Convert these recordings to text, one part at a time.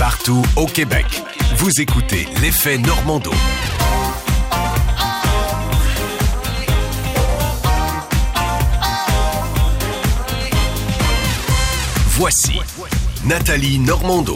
Partout au Québec, vous écoutez l'Effet Normando. Voici Nathalie Normando.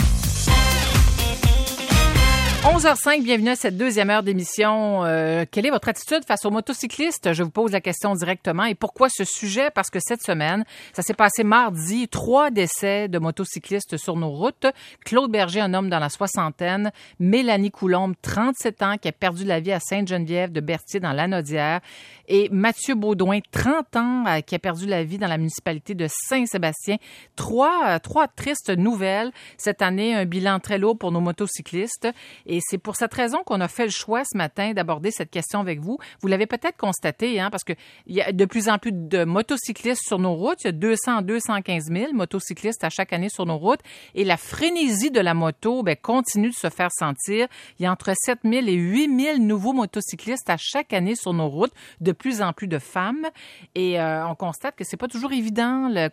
11h05, bienvenue à cette deuxième heure d'émission. Quelle est votre attitude face aux motocyclistes? Je vous pose la question directement. Et pourquoi ce sujet? Parce que cette semaine, ça s'est passé mardi, 3 décès de motocyclistes sur nos routes. Claude Berger, un homme dans la soixantaine. Mélanie Coulombe, 37 ans, qui a perdu la vie à Sainte-Geneviève de Berthier dans Lanaudière. Et Mathieu Baudouin, 30 ans, qui a perdu la vie dans la municipalité de Saint-Sébastien. Trois tristes nouvelles. Cette année, un bilan très lourd pour nos motocyclistes. Et c'est pour cette raison qu'on a fait le choix ce matin d'aborder cette question avec vous. Vous l'avez peut-être constaté, parce qu'il y a de plus en plus de motocyclistes sur nos routes. Il y a 200 à 215 000 motocyclistes à chaque année sur nos routes. Et la frénésie de la moto continue de se faire sentir. Il y a entre 7 000 et 8 000 nouveaux motocyclistes à chaque année sur nos routes, de plus en plus de femmes. Et on constate que c'est pas toujours évident, la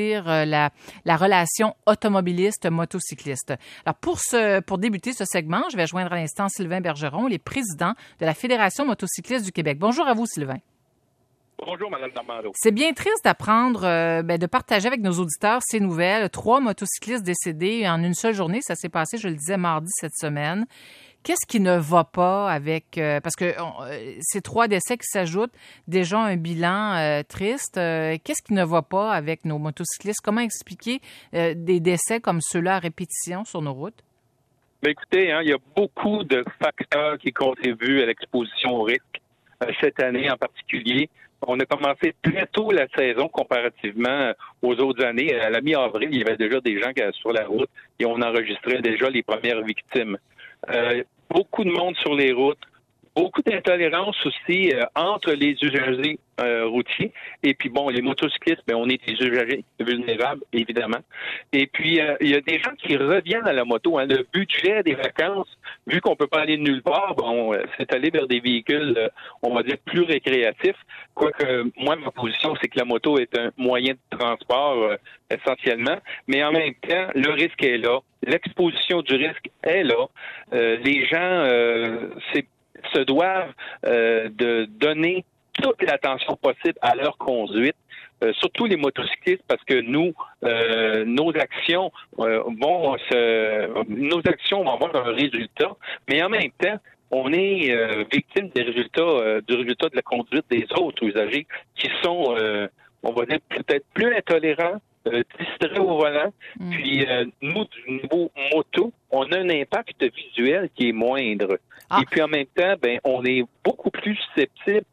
relation automobiliste-motocycliste. Alors, pour débuter ce segment, je vais joindre à l'instant Sylvain Bergeron, il est président de la Fédération motocycliste du Québec. Bonjour à vous, Sylvain. Bonjour, Mme Normando. C'est bien triste d'apprendre, de partager avec nos auditeurs ces nouvelles. 3 motocyclistes décédés en une seule journée. Ça s'est passé, je le disais, mardi cette semaine. Qu'est-ce qui ne va pas avec... parce que ces 3 décès qui s'ajoutent, déjà un bilan triste. Qu'est-ce qui ne va pas avec nos motocyclistes? Comment expliquer des décès comme ceux-là à répétition sur nos routes? Bien, écoutez, il y a beaucoup de facteurs qui contribuent à l'exposition au risque cette année en particulier. On a commencé très tôt la saison comparativement aux autres années. À la mi-avril, il y avait déjà des gens sur la route et on enregistrait déjà les premières victimes. Beaucoup de monde sur les routes, beaucoup d'intolérance aussi entre les usagers routiers. Et puis bon, les motocyclistes, on est des usagers vulnérables, évidemment. Et puis, il y a des gens qui reviennent à la moto. Le budget des vacances, vu qu'on peut pas aller nulle part, c'est aller vers des véhicules, on va dire, plus récréatifs. Quoique, moi, ma position, c'est que la moto est un moyen de transport essentiellement. Mais en même temps, le risque est là. L'exposition du risque est là. Les gens se doivent de donner toute l'attention possible à leur conduite, surtout les motocyclistes, parce que nous, nos actions vont avoir un résultat, mais en même temps, on est victime des résultats, du résultat de la conduite des autres usagers qui sont, on va dire, peut-être plus intolérants, distraits au volant. Puis nous, du niveau moto, on a un impact visuel qui est moindre. Et puis en même temps, on est beaucoup plus susceptible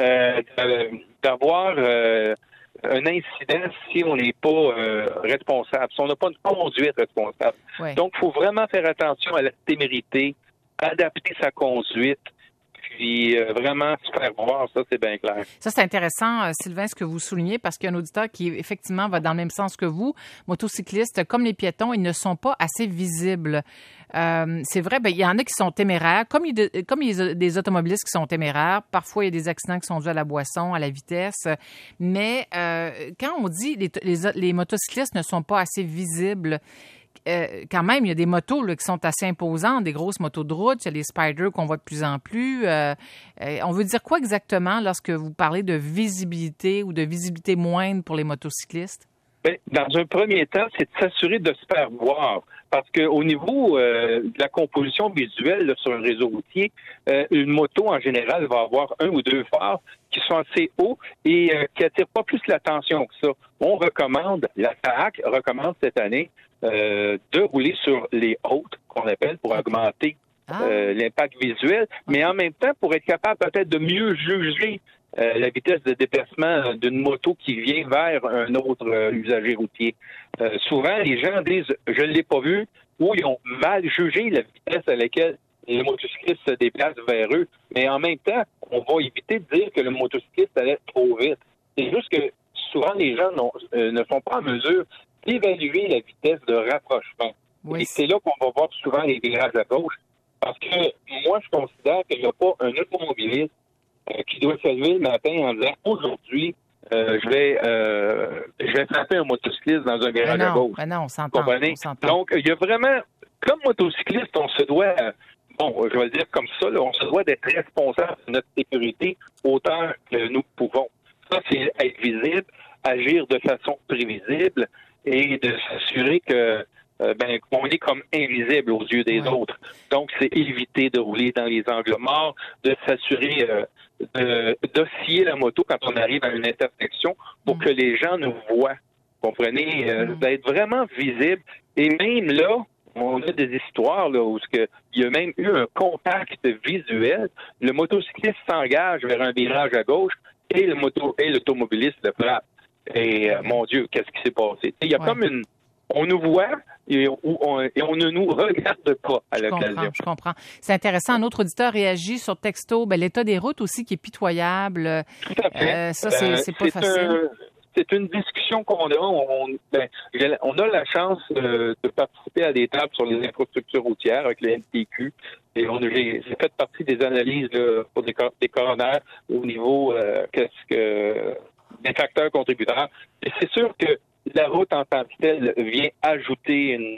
d'avoir un incident si on n'est pas responsable, si on n'a pas une conduite responsable. Ouais. Donc, il faut vraiment faire attention à la témérité, adapter sa conduite, puis vraiment se faire voir, ça, c'est bien clair. Ça, c'est intéressant, Sylvain, ce que vous soulignez, parce qu'il y a un auditeur qui, effectivement, va dans le même sens que vous. Motocyclistes, comme les piétons, ils ne sont pas assez visibles. C'est vrai, il y en a qui sont téméraires, comme il y a des automobilistes qui sont téméraires. Parfois, il y a des accidents qui sont dus à la boisson, à la vitesse. Mais quand on dit les motocyclistes ne sont pas assez visibles, quand même, il y a des motos qui sont assez imposantes, des grosses motos de route. Il y a les Spyder qu'on voit de plus en plus. On veut dire quoi exactement lorsque vous parlez de visibilité ou de visibilité moindre pour les motocyclistes? Dans un premier temps, c'est de s'assurer de se faire voir. Parce qu'au niveau de la composition visuelle là, sur un réseau routier, une moto, en général, va avoir 1 ou 2 phares qui sont assez hauts et qui n'attirent pas plus l'attention que ça. On recommande, la FAAC recommande cette année, de rouler sur les hautes, qu'on appelle, pour augmenter l'impact visuel, mais en même temps, pour être capable peut-être de mieux juger la vitesse de déplacement d'une moto qui vient vers un autre usager routier. Souvent, les gens disent « je ne l'ai pas vu » ou ils ont mal jugé la vitesse à laquelle les motocyclistes se déplacent vers eux. Mais en même temps, on va éviter de dire que le motocycliste allait trop vite. C'est juste que souvent, les gens ne sont pas en mesure d'évaluer la vitesse de rapprochement. Oui. Et c'est là qu'on va voir souvent les virages à gauche. Parce que moi, je considère qu'il n'y a pas un automobiliste qui doit se lever le matin en disant « aujourd'hui, je vais frapper un motocycliste dans un virage à gauche ». Non, on s'entend. Donc, il y a vraiment comme motocycliste, on se doit, je vais le dire comme ça, là, on se doit d'être responsable de notre sécurité autant que nous pouvons. Ça, c'est être visible, agir de façon prévisible et de s'assurer que qu'on est comme invisible aux yeux des autres. Donc, c'est éviter de rouler dans les angles morts, de s'assurer d'osciller la moto quand on arrive à une intersection pour que les gens nous voient. Comprenez? D'être vraiment visible. Et même là, on a des histoires là, où il y a même eu un contact visuel. Le motocycliste s'engage vers un virage à gauche et l'automobiliste le frappe. Et mon Dieu, qu'est-ce qui s'est passé? Il y a comme on nous voit et on ne nous regarde pas à l'occasion. Je comprends. C'est intéressant. Un autre auditeur réagit sur texto. L'état des routes aussi qui est pitoyable. Tout à fait. Ça, c'est pas facile. C'est une discussion qu'on a. On a la chance de participer à des tables sur les infrastructures routières avec le MTQ. Et j'ai fait partie des analyses là, pour des coronaires au niveau des facteurs contributeurs. Et c'est sûr que la route en tant que telle vient ajouter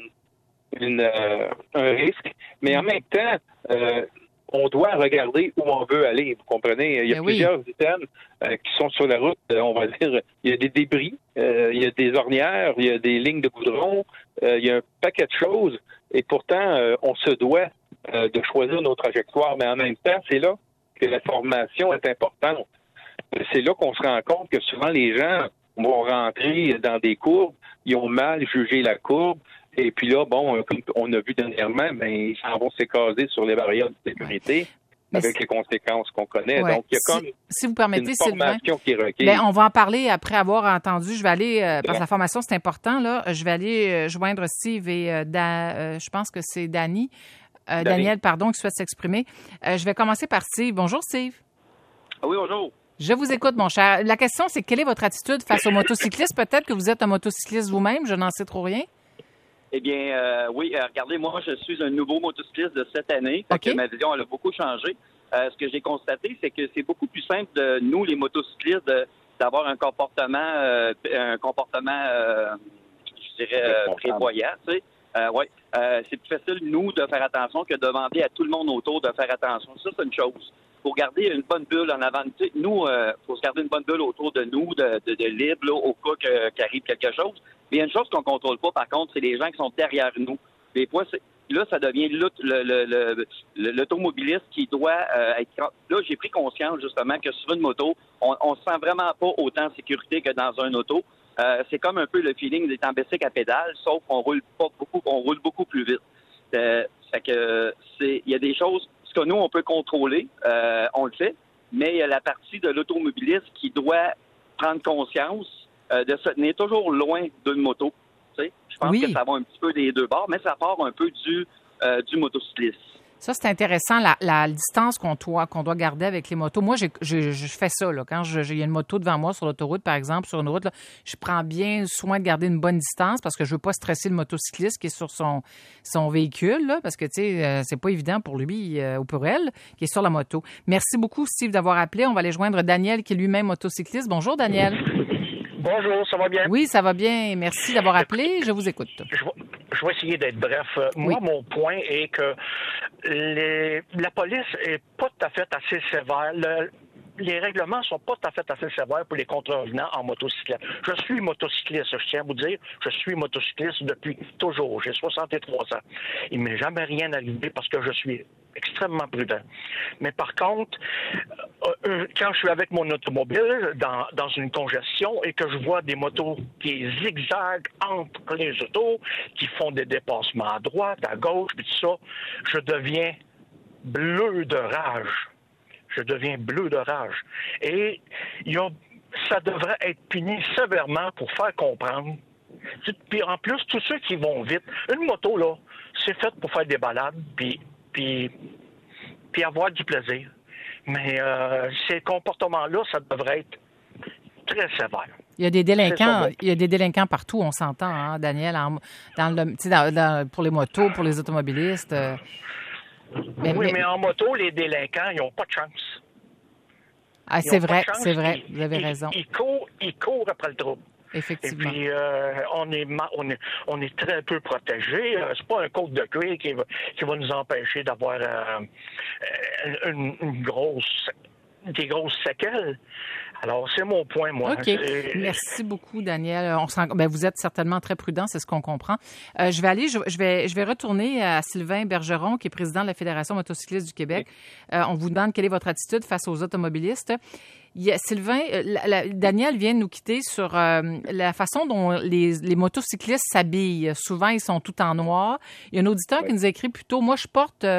un risque, mais en même temps, on doit regarder où on veut aller, vous comprenez? Il y a plusieurs items qui sont sur la route, on va dire, il y a des débris, il y a des ornières, il y a des lignes de goudron, il y a un paquet de choses, et pourtant, on se doit de choisir nos trajectoires, mais en même temps, c'est là que la formation est importante. C'est là qu'on se rend compte que souvent les gens vont rentrer dans des courbes, ils ont mal jugé la courbe, et puis là, comme on a vu dernièrement, ils s'en vont s'écraser sur les barrières de sécurité avec les conséquences qu'on connaît. Ouais. Donc, il y a comme si vous permettez, une formation qui est requise. On va en parler après avoir entendu. Je vais aller, parce que la formation, c'est important, là. Je vais aller joindre Steve et je pense que c'est Daniel, qui souhaite s'exprimer. Je vais commencer par Steve. Bonjour, Steve. Oui, bonjour. Je vous écoute, mon cher. La question, c'est quelle est votre attitude face aux motocyclistes? Peut-être que vous êtes un motocycliste vous-même, je n'en sais trop rien. Eh bien, oui, regardez, moi, je suis un nouveau motocycliste de cette année. Okay. Ma vision, elle a beaucoup changé. Ce que j'ai constaté, c'est que c'est beaucoup plus simple de nous, les motocyclistes, d'avoir un comportement je dirais, prévoyant, tu sais. C'est plus facile, nous, de faire attention que de demander à tout le monde autour de faire attention. Ça, c'est une chose. Faut garder une bonne bulle en avant. Tu sais, nous, faut se garder une bonne bulle autour de nous, de libre, là, au cas qu'arrive quelque chose. Mais il y a une chose qu'on contrôle pas, par contre, c'est les gens qui sont derrière nous. Des fois, là, ça devient l'automobiliste qui doit être... Là, j'ai pris conscience, justement, que sur une moto, on se sent vraiment pas autant en sécurité que dans un auto. C'est comme un peu le feeling d'être en bicycle à pédale, sauf qu'on roule pas beaucoup, on roule beaucoup plus vite. Fait que il y a des choses que nous, on peut contrôler, on le fait, mais il y a la partie de l'automobiliste qui doit prendre conscience de se tenir toujours loin d'une moto. Tu sais? Je pense que ça va un petit peu des deux bords, mais ça part un peu du motocycliste. Ça, c'est intéressant, la distance qu'on doit garder avec les motos. Moi, je fais ça. Là. Quand il y a une moto devant moi sur l'autoroute, par exemple, sur une route, là, je prends bien soin de garder une bonne distance parce que je veux pas stresser le motocycliste qui est sur son véhicule, là, parce que, tu sais, c'est pas évident pour lui ou pour elle qui est sur la moto. Merci beaucoup, Steve, d'avoir appelé. On va aller joindre Daniel, qui est lui-même motocycliste. Bonjour, Daniel. Bonjour, ça va bien? Oui, ça va bien. Merci d'avoir appelé. Je vous écoute. Je vais essayer d'être bref. Moi, mon point est que la police est pas tout à fait assez sévère. Les règlements sont pas tout à fait assez sévères pour les contrevenants en motocyclette. Je suis motocycliste, je tiens à vous dire, je suis motocycliste depuis toujours. J'ai 63 ans. Il m'est jamais rien arrivé parce que je suis extrêmement prudent. Mais par contre, quand je suis avec mon automobile dans une congestion et que je vois des motos qui zigzaguent entre les autos, qui font des dépassements à droite, à gauche, puis tout ça, je deviens bleu de rage. Je deviens bleu de rage. Et ça devrait être puni sévèrement pour faire comprendre. Puis en plus, tous ceux qui vont vite, une moto, là, c'est fait pour faire des balades, puis avoir du plaisir. Mais ces comportements-là, ça devrait être très sévère. Il y a des délinquants partout, on s'entend, hein, Daniel, pour les motos, pour les automobilistes. Mais en moto, les délinquants, ils n'ont pas de chance. C'est vrai, vous avez raison. Ils courent après le trouble. Effectivement. Et puis, on est très peu protégés. C'est pas un code de cuir qui va nous empêcher d'avoir des grosses séquelles. Alors, c'est mon point, moi. OK. Merci beaucoup, Daniel. Vous êtes certainement très prudent, c'est ce qu'on comprend. Je vais retourner à Sylvain Bergeron, qui est président de la Fédération motocycliste du Québec. On vous demande quelle est votre attitude face aux automobilistes. Sylvain, Daniel vient de nous quitter sur la façon dont les motocyclistes s'habillent. Souvent, ils sont tout en noir. Il y a un auditeur qui nous a écrit plus tôt, moi, je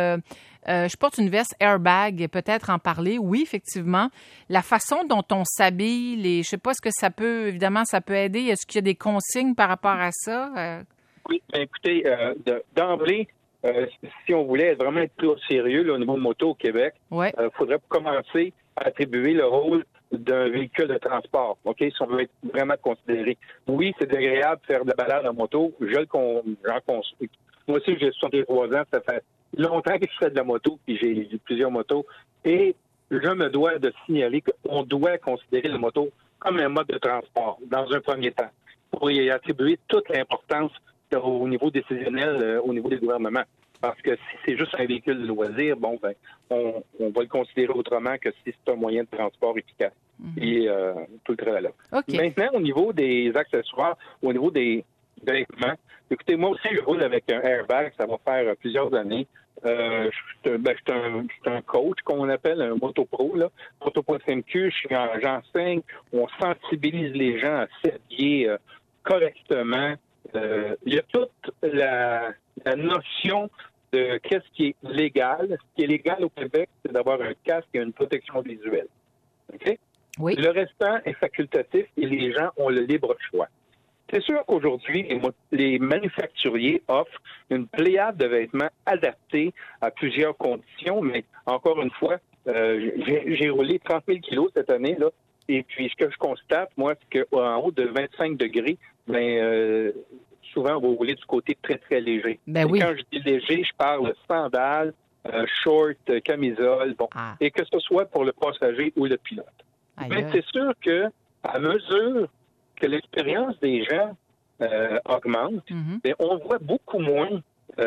porte une veste airbag, peut-être en parler. Oui, effectivement. La façon dont on s'habille, je sais pas, est-ce que ça peut aider? Est-ce qu'il y a des consignes par rapport à ça? Oui, écoutez, d'emblée, si on voulait vraiment être plus sérieux là, au niveau moto au Québec, faudrait commencer à attribuer le rôle d'un véhicule de transport, OK, si on veut être vraiment considéré. Oui, c'est agréable de faire de la balade en moto. J'en construis. Moi aussi, j'ai 63 ans, ça fait longtemps que je fais de la moto, puis j'ai plusieurs motos. Et je me dois de signaler qu'on doit considérer la moto comme un mode de transport, dans un premier temps, pour y attribuer toute l'importance au niveau décisionnel, au niveau des gouvernements. Parce que si c'est juste un véhicule de loisir, on va le considérer autrement que si c'est un moyen de transport efficace. Et tout le tralala. Okay. Maintenant, au niveau des accessoires, au niveau des vêtements, écoutez, moi aussi, je roule avec un airbag, ça va faire plusieurs années. Je suis un coach, qu'on appelle un motopro, là. Moto.mq, j'enseigne, on sensibilise les gens à s'habiller correctement. Il y a toute la notion de qu'est-ce qui est légal. Ce qui est légal au Québec, c'est d'avoir un casque et une protection visuelle. OK? Oui. Le restant est facultatif et les gens ont le libre choix. C'est sûr qu'aujourd'hui, les manufacturiers offrent une pléiade de vêtements adaptés à plusieurs conditions, mais encore une fois, j'ai roulé 30 000 kilos cette année, là, et puis ce que je constate, moi, c'est qu'en haut de 25 degrés, souvent, on va rouler du côté très, très léger. Oui. Quand je dis léger, je parle de sandales, shorts, camisole, et que ce soit pour le passager ou le pilote. Mais c'est sûr que à mesure que l'expérience des gens augmente, on voit beaucoup moins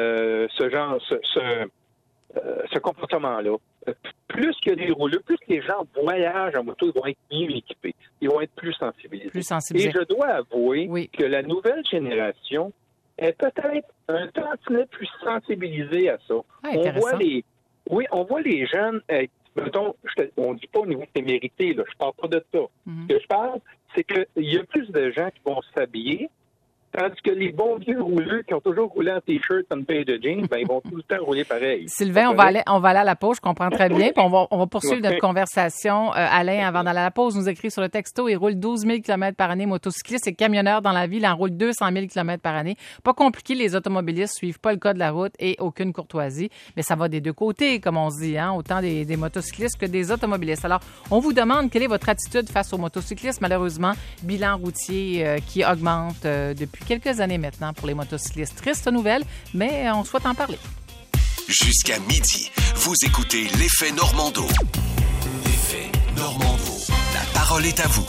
ce comportement-là. Plus que les rouleux, plus que les gens voyagent en moto, ils vont être mieux équipés. Ils vont être plus sensibilisés. Et je dois avouer que la nouvelle génération est peut-être un tantinet plus sensibilisée à ça. On voit les jeunes être, mettons, on ne dit pas au niveau de témérité, là, je parle pas de ça. Ce que je parle, c'est qu'il y a plus de gens qui vont s'habiller, tandis que les bons vieux rouleux qui ont toujours roulé en T-shirt, en paire de jeans, ils vont tout le temps rouler pareil. Sylvain, on va aller à la pause, je comprends très bien. Puis on va poursuivre notre conversation. Alain, avant d'aller à la pause, nous écrit sur le texto, il roule 12 000 km par année, motocycliste et camionneur dans la ville, il en roule 200 000 km par année. Pas compliqué, les automobilistes suivent pas le code de la route et aucune courtoisie. Mais ça va des deux côtés, comme on se dit, autant des motocyclistes que des automobilistes. Alors, on vous demande quelle est votre attitude face aux motocyclistes. Malheureusement, bilan routier qui augmente depuis quelques années maintenant pour les motocyclistes. Triste nouvelle, mais on souhaite en parler. Jusqu'à midi, vous écoutez l'Effet Normando. L'Effet Normando. La parole est à vous.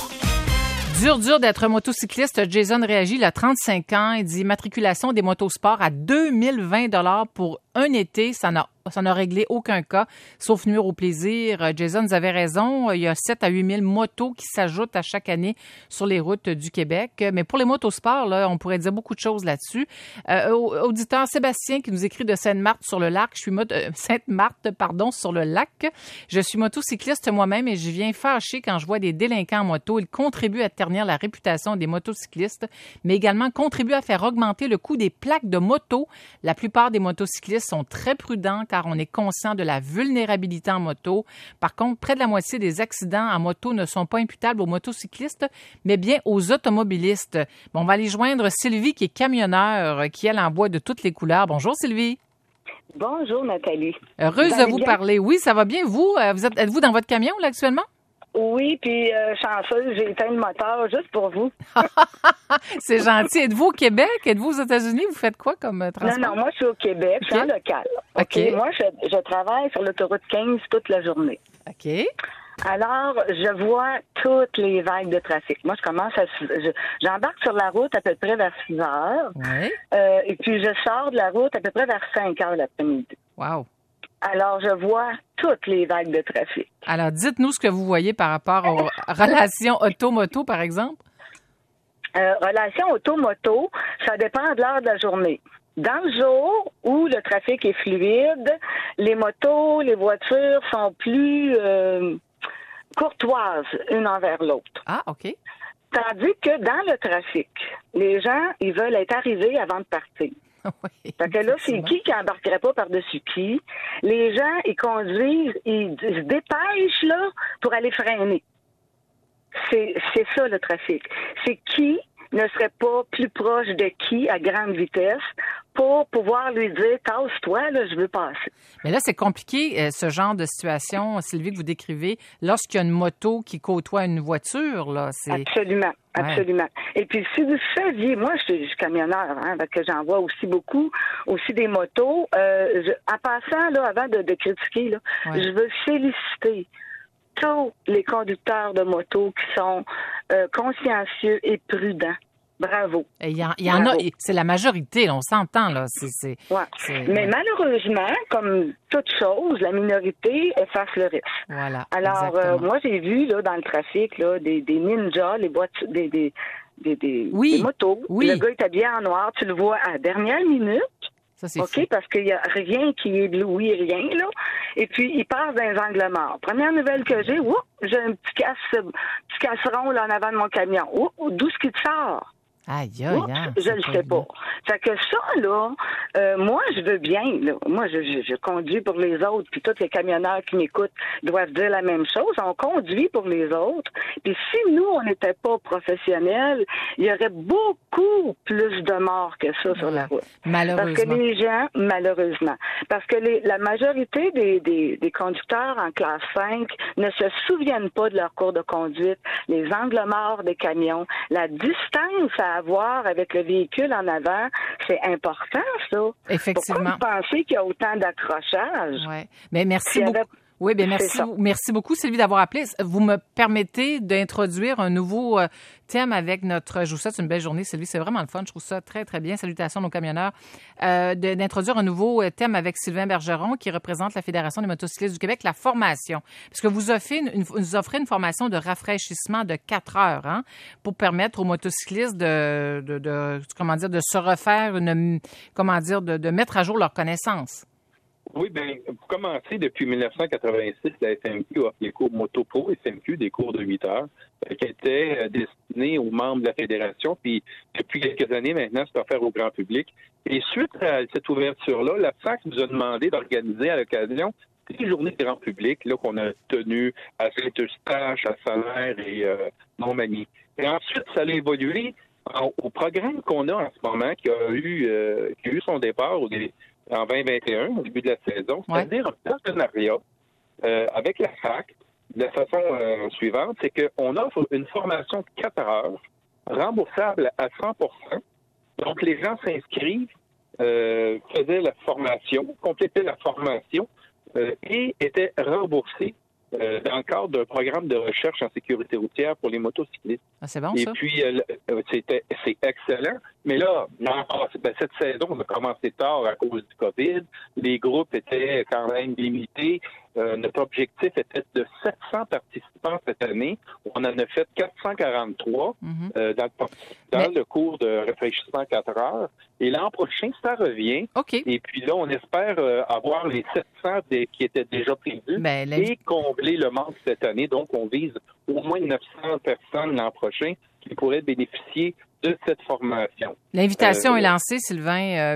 Dur d'être motocycliste. Jason réagit, il a 35 ans. Il dit matriculation des motosports à 2020 $ pour un été. Ça n'a réglé aucun cas, sauf nuire au plaisir. Jason, vous avez raison. Il y a 7 à 8 000 motos qui s'ajoutent à chaque année sur les routes du Québec. Mais pour les motosports, là, on pourrait dire beaucoup de choses là-dessus. Auditeur Sébastien qui nous écrit de Sainte-Marthe sur le lac. Sainte-Marthe, sur le lac. Je suis motocycliste moi-même et je viens fâché quand je vois des délinquants en moto. Ils contribuent à ternir la réputation des motocyclistes, mais également contribuent à faire augmenter le coût des plaques de moto. La plupart des motocyclistes sont très prudents car on est conscient de la vulnérabilité en moto. Par contre, près de la moitié des accidents en moto ne sont pas imputables aux motocyclistes, mais bien aux automobilistes. Bon, on va aller joindre Sylvie qui est camionneur, qui elle en voit de toutes les couleurs. Bonjour Sylvie. Bonjour Nathalie. Heureuse de vous parler. Oui, ça va bien. Vous, êtes-vous dans votre camion là actuellement? Oui, puis chanceuse, j'ai éteint le moteur juste pour vous. C'est gentil. Êtes-vous au Québec? Êtes-vous aux États-Unis? Vous faites quoi comme transport? Non, moi, je suis au Québec. Je suis en local. OK. Moi, je travaille sur l'autoroute 15 toute la journée. OK. Alors, je vois toutes les vagues de trafic. Moi, j'embarque sur la route à peu près vers 6 heures. Oui. Et puis, je sors de la route à peu près vers 5 heures l'après-midi. Wow. Alors, je vois toutes les vagues de trafic. Alors, dites-nous ce que vous voyez par rapport aux relations auto-moto, par exemple. Relation auto-moto, ça dépend de l'heure de la journée. Dans le jour où le trafic est fluide, les motos, les voitures sont plus courtoises une envers l'autre. Ah, OK. Tandis que dans le trafic, les gens, ils veulent être arrivés avant de partir. Oui, fait que là, c'est qui embarquerait pas par-dessus qui? Les gens, ils conduisent, ils se dépêchent là pour aller freiner. C'est ça le trafic. C'est qui ne serait pas plus proche de qui à grande vitesse pour pouvoir lui dire « Tasse-toi, là, je veux passer ». Mais là, c'est compliqué, ce genre de situation, Sylvie, que vous décrivez, lorsqu'il y a une moto qui côtoie une voiture, là. Absolument, absolument. Ouais. Et puis, si vous saviez, moi, je suis camionneur, hein, parce que j'en vois aussi beaucoup, aussi des motos. En passant, là, avant de critiquer, là, je veux féliciter tous les conducteurs de moto qui sont consciencieux et prudents. Bravo. Il y en a, c'est la majorité, là, on s'entend, là. Mais malheureusement, comme toute chose, la minorité efface le risque. Voilà. Alors, moi, j'ai vu, là, dans le trafic, là, des ninjas, les voitures, des motos. Oui. Le gars est habillé en noir, tu le vois à la dernière minute. Ça, c'est OK, parce qu'il n'y a rien qui éblouit, rien, là. Et puis, il passe dans les angles morts. Première nouvelle que j'ai, j'ai un petit casseron là, en avant de mon camion. D'où est-ce qu'il sort? Aïe, je le sais pas. Fait que ça, là, moi, je veux bien, là. Moi, je conduis pour les autres, puis tous les camionneurs qui m'écoutent doivent dire la même chose. On conduit pour les autres. Puis si nous, on n'était pas professionnels, il y aurait beaucoup plus de morts que ça sur la route. Malheureusement. Parce que les gens, malheureusement, parce que la majorité des conducteurs en classe 5 ne se souviennent pas de leur cours de conduite, les angles morts des camions, la distance à avoir avec le véhicule en avant, c'est important, ça. Effectivement. Pourquoi vous pensez qu'il y a autant d'accrochages? Oui, mais merci beaucoup. Oui, bien merci beaucoup, Sylvie, d'avoir appelé. Vous me permettez d'introduire un nouveau thème avec je vous souhaite une belle journée, Sylvie. C'est vraiment le fun. Je trouve ça très, très bien. Salutations à nos camionneurs. D'introduire un nouveau thème avec Sylvain Bergeron, qui représente la Fédération des motocyclistes du Québec, la formation. Parce que vous offrez une formation de rafraîchissement de 4 heures, hein, pour permettre aux motocyclistes de se refaire de mettre à jour leurs connaissances. Oui, bien, pour commencer, depuis 1986, la FMQ offre les cours Moto Pro FMQ, des cours de 8 heures, qui étaient destinés aux membres de la Fédération. Puis, depuis quelques années maintenant, c'est offert au grand public. Et suite à cette ouverture-là, la FAC nous a demandé d'organiser à l'occasion des journées de grand public là, qu'on a tenues à Saint-Eustache, à Salaire et Montmagny. Et ensuite, ça a évolué au programme qu'on a en ce moment, qui a eu son départ en 2021, au début de la saison, c'est-à-dire un partenariat avec la FAC de la façon suivante, c'est qu'on offre une formation de 4 heures, remboursable à 100%. Donc, les gens s'inscrivent, faisaient la formation, complétaient la formation et étaient remboursés dans le cadre d'un programme de recherche en sécurité routière pour les motocyclistes. Ah, c'est bon, ça? Et puis, c'est excellent. Mais là, cette saison, on a commencé tard à cause du COVID. Les groupes étaient quand même limités. Notre objectif était de 700 participants cette année. On en a fait 443 dans le cours de rafraîchissement 4 heures. Et l'an prochain, ça revient. Okay. Et puis là, on espère avoir les 700 qui étaient déjà prévus et combler le manque cette année. Donc, on vise au moins 900 personnes l'an prochain qui pourraient bénéficier de cette formation. L'invitation est lancée, Sylvain.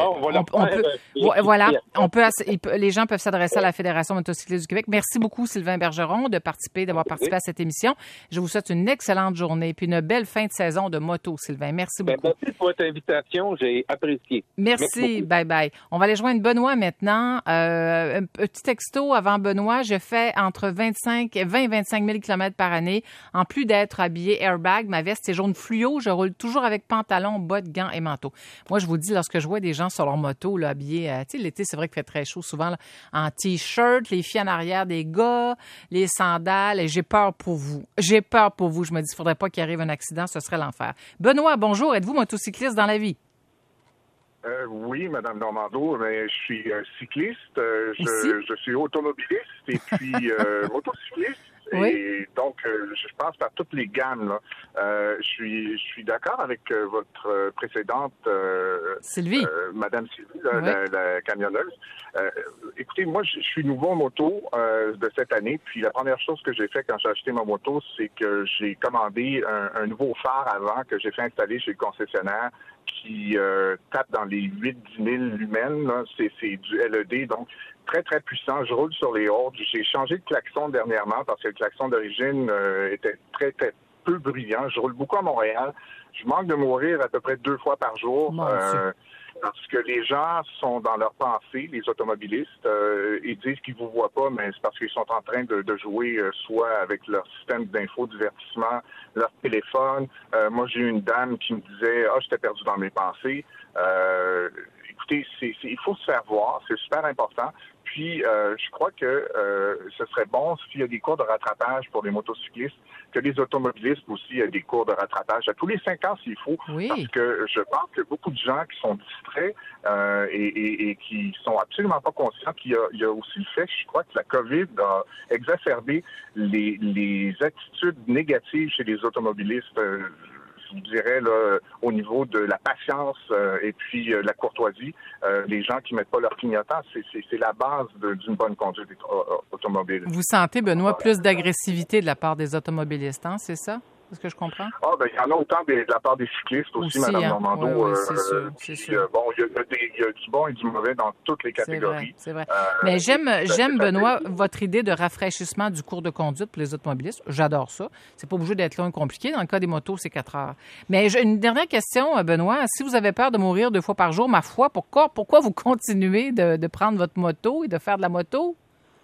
Les gens peuvent s'adresser à la Fédération motocycliste du Québec. Merci beaucoup, Sylvain Bergeron, d'avoir participé à cette émission. Je vous souhaite une excellente journée puis une belle fin de saison de moto, Sylvain. Merci beaucoup. Merci pour votre invitation. J'ai apprécié. Merci. Bye-bye. On va aller joindre Benoît maintenant. Un petit texto avant Benoît. Je fais entre 20 et 25 000 km par année. En plus d'être habillé airbag, ma veste est jaune fluo. Je roule toujours avec pantalon, bottes, gants et manteau. Moi, je vous dis, lorsque je vois des gens sur leur moto, là, habillés, tu sais, l'été, c'est vrai qu'il fait très chaud souvent, là, en T-shirt, les filles en arrière des gars, les sandales, et j'ai peur pour vous. J'ai peur pour vous. Je me dis, il faudrait pas qu'il arrive un accident, ce serait l'enfer. Benoît, bonjour. Êtes-vous motocycliste dans la vie? Oui, Madame Normando, mais je suis cycliste, je suis automobiliste et puis motocycliste. Oui. Et donc, je passe par toutes les gammes. Là. Je suis d'accord avec votre précédente Sylvie. Madame Sylvie, la camionneuse. Écoutez, moi, je suis nouveau en moto de cette année. Puis la première chose que j'ai fait quand j'ai acheté ma moto, c'est que j'ai commandé un nouveau phare avant que j'ai fait installer chez le concessionnaire qui tape dans les 8-10 000 lumens. Là. C'est du LED, donc très, très puissant. Je roule sur les hautes. J'ai changé de klaxon dernièrement parce que le klaxon d'origine était très, très peu bruyant. Je roule beaucoup à Montréal. Je manque de mourir à peu près 2 fois par jour. Parce que les gens sont dans leur pensée, les automobilistes, ils disent qu'ils vous voient pas, mais c'est parce qu'ils sont en train de jouer soit avec leur système d'infodivertissement, leur téléphone. Moi, j'ai eu une dame qui me disait « Ah, j'étais perdu dans mes pensées ». Écoutez, il faut se faire voir, c'est super important. Puis, je crois que ce serait bon s'il y a des cours de rattrapage pour les motocyclistes, que les automobilistes aussi aient des cours de rattrapage à tous les 5 ans s'il faut. Oui. Parce que je pense que beaucoup de gens qui sont distraits et qui sont absolument pas conscients qu'il y a aussi le fait que je crois que la COVID a exacerbé les attitudes négatives chez les automobilistes. Je dirais, là, au niveau de la patience et puis la courtoisie, les gens qui mettent pas leur clignotant, c'est la base d'une bonne conduite automobile. Vous sentez, Benoît, plus d'agressivité de la part des automobilistes, hein, c'est ça? Est-ce que je comprends? Ah, ben, il y en a autant de la part des cyclistes aussi, Mme Normando. Oui, c'est sûr. Bon, il y a du bon et du mauvais dans toutes les catégories. C'est vrai. Mais j'aime, Benoît, votre idée de rafraîchissement du cours de conduite pour les automobilistes. J'adore ça. C'est pas obligé d'être long et compliqué. Dans le cas des motos, c'est 4 heures. Mais une dernière question, Benoît. Si vous avez peur de mourir 2 fois par jour, ma foi, pourquoi vous continuez de prendre votre moto et de faire de la moto?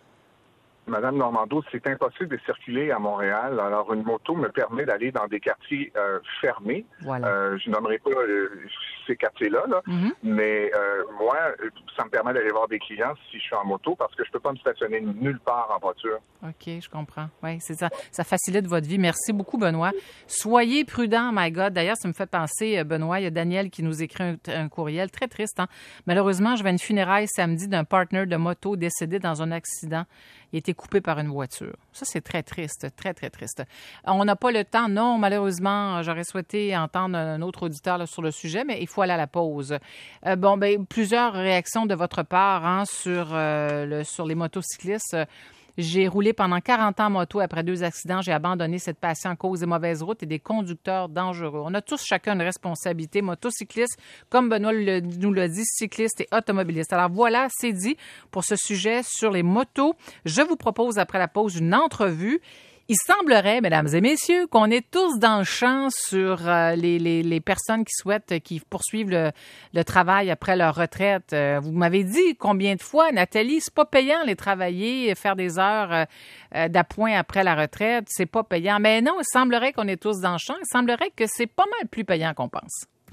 Madame Normando, c'est impossible de circuler à Montréal. Alors, une moto me permet d'aller dans des quartiers fermés. Voilà. Je nommerai pas ces quartiers-là, mais moi, ça me permet d'aller voir des clients si je suis en moto parce que je peux pas me stationner nulle part en voiture. OK, je comprends. Oui, c'est ça. Ça facilite votre vie. Merci beaucoup, Benoît. Soyez prudent, my God. D'ailleurs, ça me fait penser, Benoît, il y a Daniel qui nous écrit un courriel très triste. Hein? Malheureusement, je vais à une funéraille samedi d'un partner de moto décédé dans un accident. Il a été coupé par une voiture. Ça, c'est très triste, très, très triste. On n'a pas le temps. Non, malheureusement, j'aurais souhaité entendre un autre auditeur là, sur le sujet, mais il faut aller à la pause. Plusieurs réactions de votre part hein, sur les motocyclistes. J'ai roulé pendant 40 ans en moto. Après 2 accidents, j'ai abandonné cette passion à cause des mauvaises routes et des conducteurs dangereux. On a tous chacun une responsabilité. Motocycliste, comme Benoît nous l'a dit, cycliste et automobiliste. Alors voilà, c'est dit pour ce sujet sur les motos. Je vous propose après la pause une entrevue. Il semblerait, mesdames et messieurs, qu'on est tous dans le champ sur les personnes qui poursuivent le travail après leur retraite. Vous m'avez dit combien de fois, Nathalie, c'est pas payant les travailler, faire des heures d'appoint après la retraite, c'est pas payant. Mais non, il semblerait qu'on est tous dans le champ. Il semblerait que c'est pas mal plus payant qu'on pense.